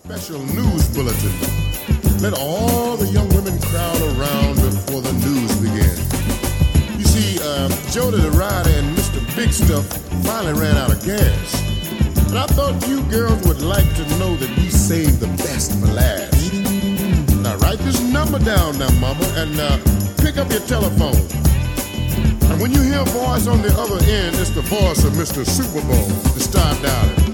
special news bulletin. Let all the young women crowd around before the news begins. You see, Jody the Rider and Mr. Big Stuff finally ran out of gas. And I thought you girls would like to know that we saved the best for last. Now write this number down now, mama, and pick up your telephone. And when you hear a voice on the other end, it's the voice of Mr. Super Bowl. To start dialing.